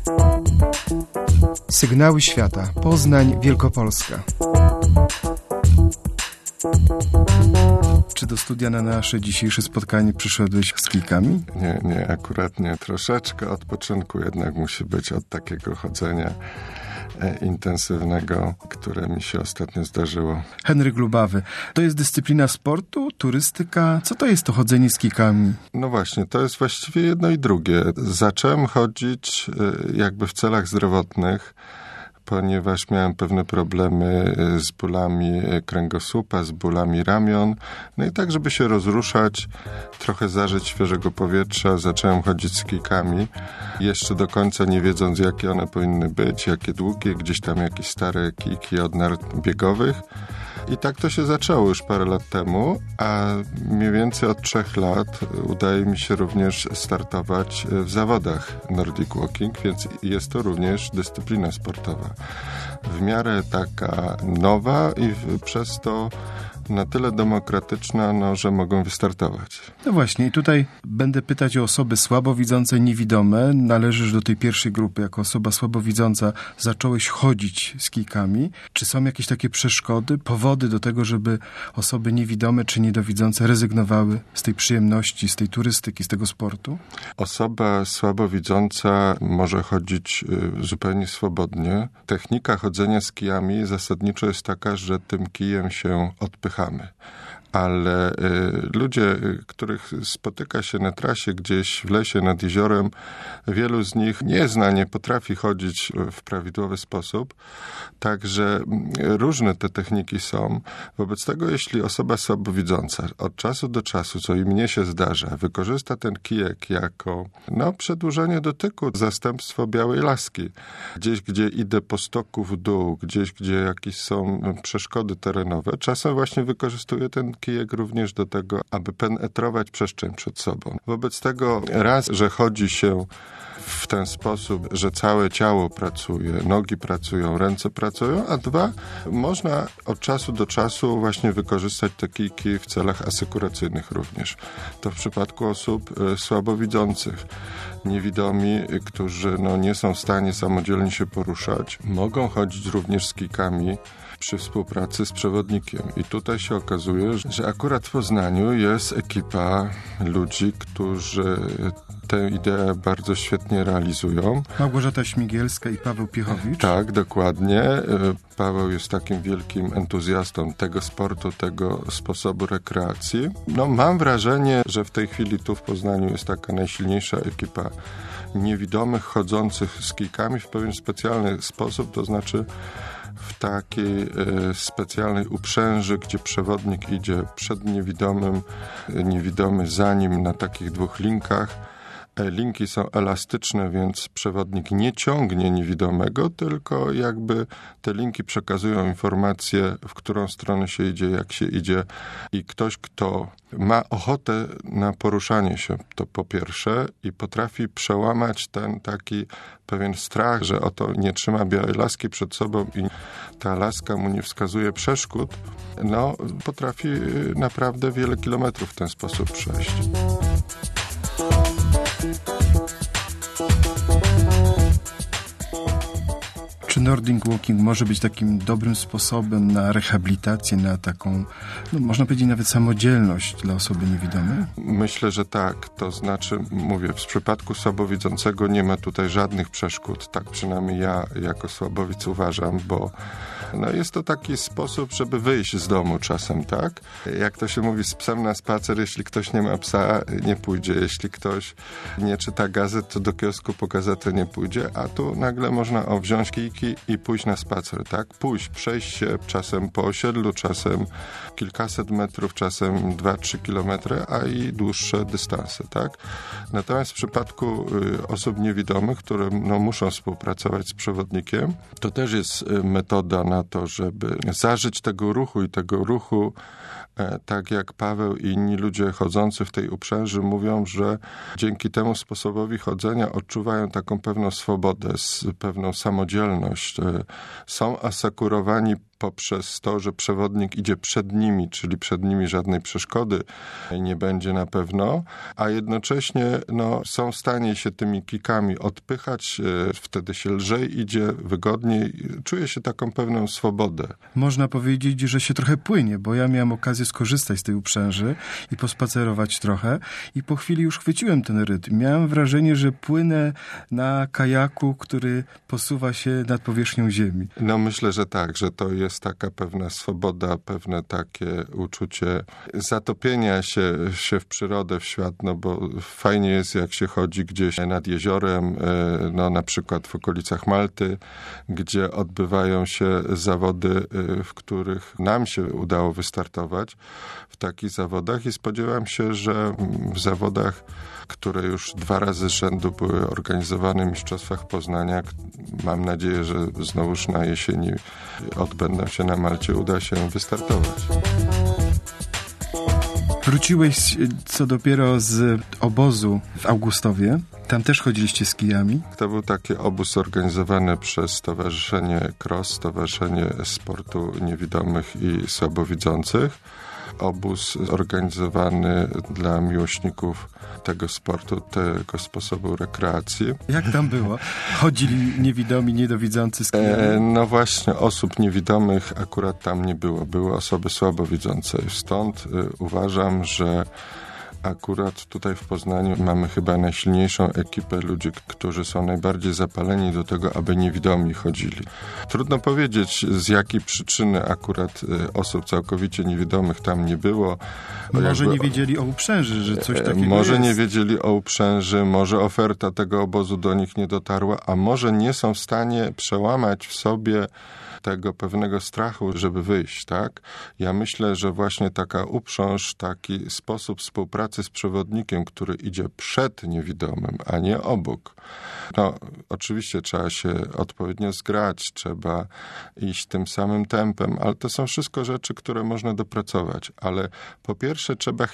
Sygnały świata. Poznań, Wielkopolska. Czy do studia na nasze dzisiejsze spotkanie przyszedłeś z kijkami? Nie, akurat nie. Troszeczkę odpoczynku jednak musi być od takiego chodzenia intensywnego, które mi się ostatnio zdarzyło. Henryk Lubawy. To jest dyscyplina sportu, turystyka? Co to jest to chodzenie z kijkami? No właśnie, to jest właściwie jedno i drugie. Zacząłem chodzić jakby w celach zdrowotnych, ponieważ miałem pewne problemy z bólami kręgosłupa, z bólami ramion. No i tak, żeby się rozruszać, trochę zażyć świeżego powietrza, zacząłem chodzić z kijkami. Jeszcze do końca nie wiedząc, jakie one powinny być, jakie długie, gdzieś tam jakieś stare kijki od nart biegowych. I tak to się zaczęło już parę lat temu, a mniej więcej od 3 lat udaje mi się również startować w zawodach Nordic Walking, więc jest to również dyscyplina sportowa. W miarę taka nowa i przez to na tyle demokratyczna, że mogą wystartować. No właśnie, i tutaj będę pytać o osoby słabowidzące, niewidome. Należysz do tej pierwszej grupy. Jako osoba słabowidząca zacząłeś chodzić z kijkami. Czy są jakieś takie przeszkody, powody do tego, żeby osoby niewidome czy niedowidzące rezygnowały z tej przyjemności, z tej turystyki, z tego sportu? Osoba słabowidząca może chodzić zupełnie swobodnie. Technika chodzenia z kijami zasadniczo jest taka, że tym kijem się odpychamy. Ale ludzie, których spotyka się na trasie gdzieś w lesie nad jeziorem, wielu z nich nie zna, nie potrafi chodzić w prawidłowy sposób. Także różne te techniki są. Wobec tego, jeśli osoba słabowidząca od czasu do czasu, co i mnie się zdarza, wykorzysta ten kijek jako przedłużenie dotyku, zastępstwo białej laski. Gdzieś, gdzie idę po stoku w dół, gdzieś, gdzie jakieś są przeszkody terenowe, czasem właśnie wykorzystuję ten kijek również do tego, aby penetrować przestrzeń przed sobą. Wobec tego raz, że chodzi się w ten sposób, że całe ciało pracuje, nogi pracują, ręce pracują, a 2, można od czasu do czasu właśnie wykorzystać te kijki w celach asekuracyjnych również. To w przypadku osób słabowidzących. Niewidomi, którzy nie są w stanie samodzielnie się poruszać, mogą chodzić również z kijkami przy współpracy z przewodnikiem. I tutaj się okazuje, że akurat w Poznaniu jest ekipa ludzi, którzy tę ideę bardzo świetnie realizują. Małgorzata Śmigielska i Paweł Piechowicz. Tak, dokładnie. Paweł jest takim wielkim entuzjastą tego sportu, tego sposobu rekreacji. Mam wrażenie, że w tej chwili tu w Poznaniu jest taka najsilniejsza ekipa niewidomych, chodzących z kijkami w pewien specjalny sposób, to znaczy w takiej specjalnej uprzęży, gdzie przewodnik idzie przed niewidomym, niewidomy za nim na takich 2 linkach. Linki są elastyczne, więc przewodnik nie ciągnie niewidomego, tylko jakby te linki przekazują informacje, w którą stronę się idzie, jak się idzie. I ktoś, kto ma ochotę na poruszanie się, to po pierwsze, i potrafi przełamać ten taki pewien strach, że oto nie trzyma białej laski przed sobą i ta laska mu nie wskazuje przeszkód, potrafi naprawdę wiele kilometrów w ten sposób przejść. Czy Nordic Walking może być takim dobrym sposobem na rehabilitację, na taką, można powiedzieć, nawet samodzielność dla osoby niewidomej? Myślę, że tak. To znaczy, mówię, w przypadku słabowidzącego nie ma tutaj żadnych przeszkód. Tak przynajmniej ja jako słabowidz uważam, bo jest to taki sposób, żeby wyjść z domu czasem, tak? Jak to się mówi, z psem na spacer, jeśli ktoś nie ma psa, nie pójdzie. Jeśli ktoś nie czyta gazet, to do kiosku po gazetę nie pójdzie, a tu nagle można wziąć kijki i pójść na spacer, tak? Przejść się czasem po osiedlu, czasem kilkaset metrów, czasem 2-3 kilometry, a i dłuższe dystanse, tak? Natomiast w przypadku osób niewidomych, które muszą współpracować z przewodnikiem, to też jest metoda na to, żeby zażyć tego ruchu i tego ruchu, tak jak Paweł i inni ludzie chodzący w tej uprzęży mówią, że dzięki temu sposobowi chodzenia odczuwają taką pewną swobodę, pewną samodzielność. Są asekurowani poprzez to, że przewodnik idzie przed nimi, czyli przed nimi żadnej przeszkody nie będzie na pewno, a jednocześnie są w stanie się tymi kijkami odpychać, wtedy się lżej idzie, wygodniej, czuje się taką pewną swobodę. Można powiedzieć, że się trochę płynie, bo ja miałem okazję skorzystać z tej uprzęży i pospacerować trochę i po chwili już chwyciłem ten rytm. Miałem wrażenie, że płynę na kajaku, który posuwa się nad powierzchnią ziemi. Myślę, że tak, że to jest taka pewna swoboda, pewne takie uczucie zatopienia się w przyrodę, w świat, bo fajnie jest, jak się chodzi gdzieś nad jeziorem, na przykład w okolicach Malty, gdzie odbywają się zawody, w których nam się udało wystartować w takich zawodach i spodziewam się, że w zawodach, które już 2 razy z rzędu były organizowane w Mistrzostwach Poznania, mam nadzieję, że znowuż na jesieni odbędą się na Malcie, uda się wystartować. Wróciłeś co dopiero z obozu w Augustowie. Tam też chodziliście z kijami? To był taki obóz organizowany przez Stowarzyszenie KROSS, Stowarzyszenie Sportu Niewidomych i Słabowidzących. Obóz organizowany dla miłośników tego sportu, tego sposobu rekreacji. Jak tam było? Chodzili niewidomi, niedowidzący z kijami? Właśnie, osób niewidomych akurat tam nie było. Były osoby słabowidzące. Stąd uważam, że akurat tutaj w Poznaniu mamy chyba najsilniejszą ekipę ludzi, którzy są najbardziej zapaleni do tego, aby niewidomi chodzili. Trudno powiedzieć, z jakiej przyczyny akurat osób całkowicie niewidomych tam nie było. Może nie wiedzieli o uprzęży, że coś takiego Może jest. nie wiedzieli o uprzęży, może oferta tego obozu do nich nie dotarła, a może nie są w stanie przełamać w sobie tego pewnego strachu, żeby wyjść, tak? Ja myślę, że właśnie taka uprząż, taki sposób współpracy z przewodnikiem, który idzie przed niewidomym, a nie obok. Oczywiście trzeba się odpowiednio zgrać, trzeba iść tym samym tempem, ale to są wszystko rzeczy, które można dopracować. Ale po pierwsze trzeba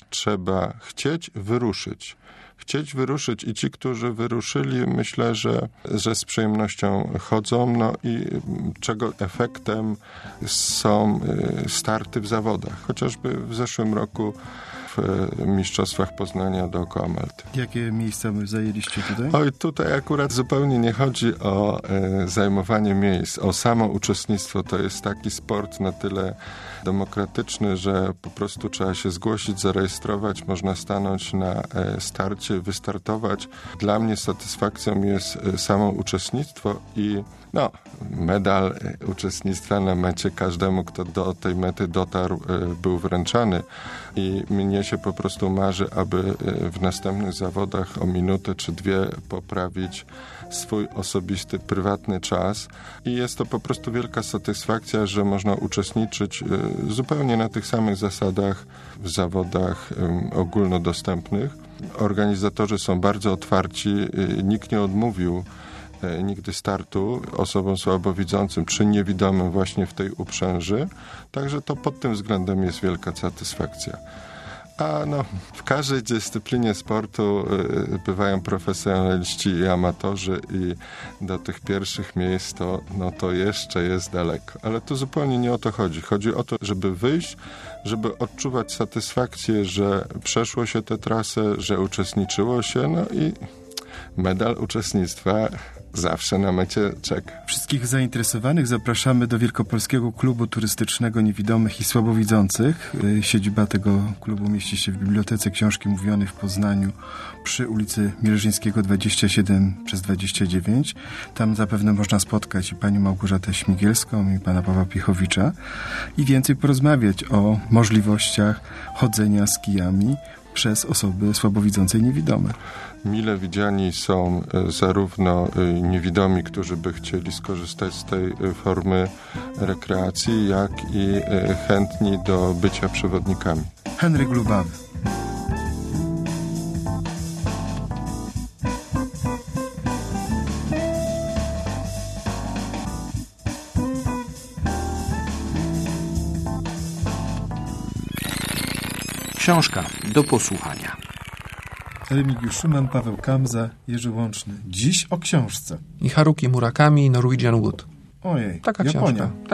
chcieć wyruszyć. Chcieć wyruszyć i ci, którzy wyruszyli, myślę, że z przyjemnością chodzą, i czego efektem są starty w zawodach. Chociażby w zeszłym roku w Mistrzostwach Poznania dookoła Malty. Jakie miejsca zajęliście tutaj? Oj, tutaj akurat zupełnie nie chodzi o zajmowanie miejsc, o samo uczestnictwo. To jest taki sport na tyle demokratyczny, że po prostu trzeba się zgłosić, zarejestrować, można stanąć na starcie, wystartować. Dla mnie satysfakcją jest samo uczestnictwo i medal uczestnictwa na mecie każdemu, kto do tej mety dotarł, był wręczany i mnie się po prostu marzy, aby w następnych zawodach o minutę czy 2 poprawić swój osobisty, prywatny czas i jest to po prostu wielka satysfakcja, że można uczestniczyć zupełnie na tych samych zasadach w zawodach ogólnodostępnych. Organizatorzy są bardzo otwarci, nikt nie odmówił nigdy startu osobom słabowidzącym czy niewidomym właśnie w tej uprzęży, także to pod tym względem jest wielka satysfakcja. A w każdej dyscyplinie sportu bywają profesjonaliści i amatorzy i do tych pierwszych miejsc to jeszcze jest daleko. Ale tu zupełnie nie o to chodzi. Chodzi o to, żeby wyjść, żeby odczuwać satysfakcję, że przeszło się tę trasę, że uczestniczyło się, i medal uczestnictwa zawsze na mecie czeka. Wszystkich zainteresowanych zapraszamy do Wielkopolskiego Klubu Turystycznego Niewidomych i Słabowidzących. Siedziba tego klubu mieści się w Bibliotece Książki Mówionej w Poznaniu przy ulicy Mierzyńskiego 27/29. Tam zapewne można spotkać i panią Małgorzatę Śmigielską i pana Pawła Piechowicza i więcej porozmawiać o możliwościach chodzenia z kijami przez osoby słabowidzące i niewidome. Mile widziani są zarówno niewidomi, którzy by chcieli skorzystać z tej formy rekreacji, jak i chętni do bycia przewodnikami. Henryk Lubawy. Książka do posłuchania. Remigiusz Szyman, Paweł Kamza, Jerzy Łączny. Dziś o książce. I Haruki Murakami, Norwegian Wood. Ojej, Taka Japonia. książka. Tak.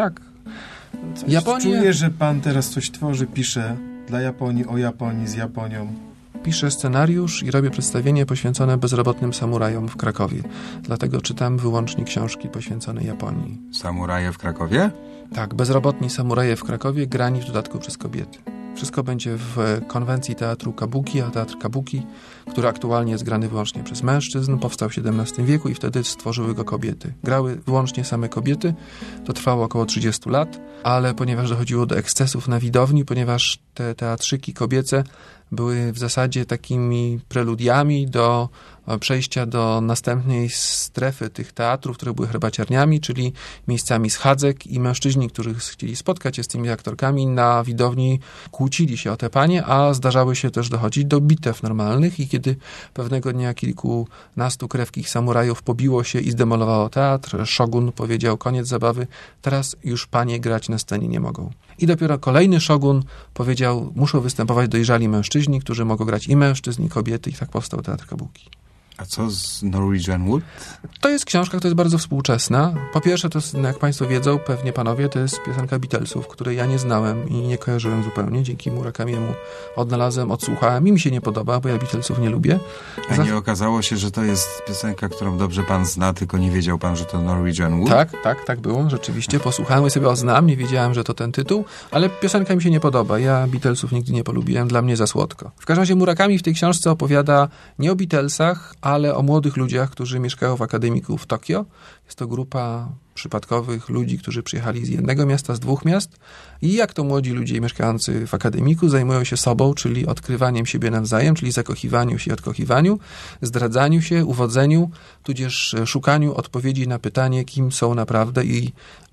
Czuję, że pan teraz coś tworzy, pisze dla Japonii, o Japonii, z Japonią. Piszę scenariusz i robię przedstawienie poświęcone bezrobotnym samurajom w Krakowie. Dlatego czytam wyłącznie książki poświęcone Japonii. Samuraje w Krakowie? Tak, bezrobotni samuraje w Krakowie, grani w dodatku przez kobiety. Wszystko będzie w konwencji teatru kabuki, a teatr kabuki, który aktualnie jest grany wyłącznie przez mężczyzn, powstał w XVII wieku i wtedy stworzyły go kobiety. Grały wyłącznie same kobiety, to trwało około 30 lat, ale ponieważ dochodziło do ekscesów na widowni, ponieważ te teatrzyki kobiece były w zasadzie takimi preludiami do przejścia do następnej strefy tych teatrów, które były herbaciarniami, czyli miejscami schadzek i mężczyźni, którzy chcieli spotkać się z tymi aktorkami, na widowni kłócili się o te panie, a zdarzały się też dochodzić do bitew normalnych i kiedy pewnego dnia kilkunastu krewkich samurajów pobiło się i zdemolowało teatr, szogun powiedział: koniec zabawy, teraz już panie grać na scenie nie mogą. I dopiero kolejny szogun powiedział: muszą występować dojrzali mężczyźni, którzy mogą grać i mężczyzn, i kobiety, i tak powstał teatr kabuki. A co z Norwegian Wood? To jest książka, która jest bardzo współczesna. Po pierwsze, to jest, jak państwo wiedzą, pewnie panowie, to jest piosenka Beatlesów, której ja nie znałem i nie kojarzyłem zupełnie. Dzięki Murakamiemu odnalazłem, odsłuchałem i mi się nie podoba, bo ja Beatlesów nie lubię. A nie okazało się, że to jest piosenka, którą dobrze pan zna, tylko nie wiedział pan, że to Norwegian Wood? Tak było, rzeczywiście. Posłuchałem i sobie znam, nie wiedziałem, że to ten tytuł, ale piosenka mi się nie podoba. Ja Beatlesów nigdy nie polubiłem, dla mnie za słodko. W każdym razie Murakami w tej książce opowiada nie o Beatlesach, ale o młodych ludziach, którzy mieszkają w akademiku w Tokio. Jest to grupa przypadkowych ludzi, którzy przyjechali z jednego miasta, z dwóch miast i jak to młodzi ludzie mieszkający w akademiku zajmują się sobą, czyli odkrywaniem siebie nawzajem, czyli zakochiwaniu się i odkochiwaniu, zdradzaniu się, uwodzeniu, tudzież szukaniu odpowiedzi na pytanie, kim są naprawdę i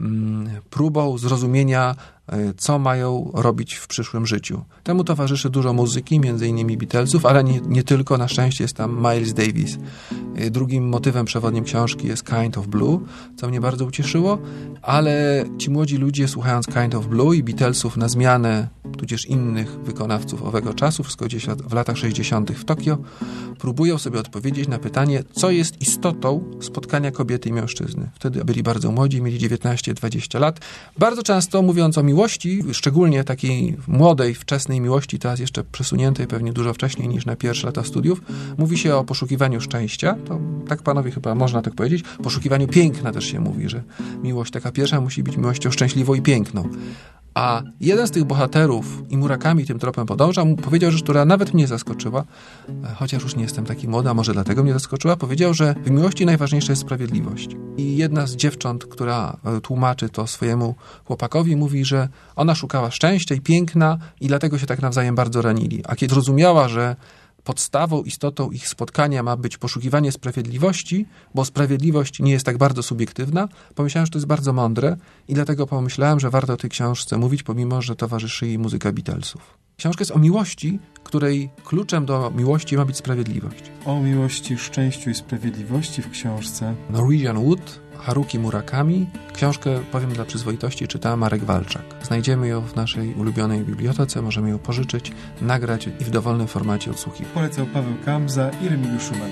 próbą zrozumienia, co mają robić w przyszłym życiu. Temu towarzyszy dużo muzyki, między innymi Beatlesów, ale nie tylko, na szczęście jest tam Miles Davis. Drugim motywem przewodnim książki jest Kind of Blue, co mnie bardzo ucieszyło, ale ci młodzi ludzie, słuchając Kind of Blue i Beatlesów na zmianę, tudzież innych wykonawców owego czasu, wszystko gdzieś w latach 60. w Tokio, próbują sobie odpowiedzieć na pytanie, co jest istotą spotkania kobiety i mężczyzny. Wtedy byli bardzo młodzi, mieli 19-20 lat. Bardzo często mówiąc o miłości, szczególnie takiej młodej, wczesnej miłości, teraz jeszcze przesuniętej pewnie dużo wcześniej niż na pierwsze lata studiów, mówi się o poszukiwaniu szczęścia, to tak panowie chyba można tak powiedzieć, poszukiwaniu piękna też się mówi, że miłość taka pierwsza musi być miłością szczęśliwą i piękną. A jeden z tych bohaterów, i Murakami tym tropem podąża, powiedział rzecz, która nawet mnie zaskoczyła, chociaż już nie jestem taki młody, a może dlatego mnie zaskoczyła, powiedział, że w miłości najważniejsza jest sprawiedliwość. I jedna z dziewcząt, która tłumaczy to swojemu chłopakowi, mówi, że ona szukała szczęścia i piękna i dlatego się tak nawzajem bardzo ranili. A kiedy zrozumiała, że podstawą, istotą ich spotkania ma być poszukiwanie sprawiedliwości, bo sprawiedliwość nie jest tak bardzo subiektywna, pomyślałem, że to jest bardzo mądre i dlatego pomyślałem, że warto o tej książce mówić, pomimo że towarzyszy jej muzyka Beatlesów. Książka jest o miłości, której kluczem do miłości ma być sprawiedliwość. O miłości, szczęściu i sprawiedliwości w książce Norwegian Wood, Haruki Murakami. Książkę, powiem dla przyzwoitości, czyta Marek Walczak. Znajdziemy ją w naszej ulubionej bibliotece, możemy ją pożyczyć, nagrać i w dowolnym formacie odsłuchiwać. Polecał Paweł Kamza i Remigiusz Szuman.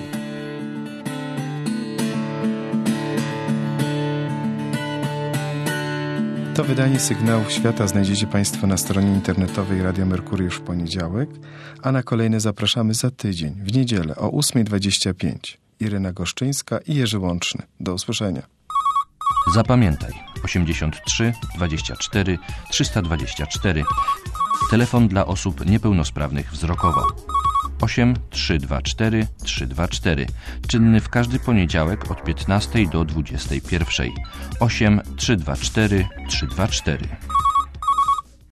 To wydanie Sygnałów Świata znajdziecie państwo na stronie internetowej Radia Merkury w poniedziałek, a na kolejne zapraszamy za tydzień, w niedzielę o 8:25. Iryna Goszczyńska i Jerzy Łączny. Do usłyszenia. Zapamiętaj 83 24 324. Telefon dla osób niepełnosprawnych wzrokowo. 8 324 324. Czynny w każdy poniedziałek od 15 do 21. 8 324 324.